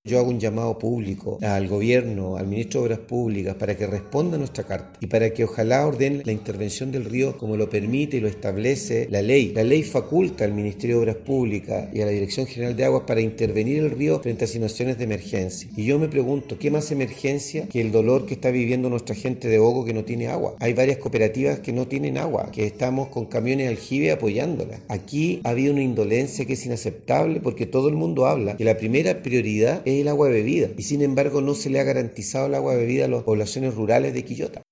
Yo hago un llamado público al gobierno, al ministro de Obras Públicas, para que responda a nuestra carta y para que ojalá ordene la intervención del río como lo permite y lo establece la ley. La ley faculta al Ministerio de Obras Públicas y a la Dirección General de Aguas para intervenir el río frente a situaciones de emergencia. Y yo me pregunto, ¿qué más emergencia que el dolor que está viviendo nuestra gente de Oco que no tiene agua? Hay varias cooperativas que no tienen agua, que estamos con camiones aljibe apoyándolas. Aquí ha habido una indolencia que es inaceptable porque todo el mundo habla que la primera prioridad es el agua bebida y sin embargo no se le ha garantizado el agua bebida a las poblaciones rurales de Quillota.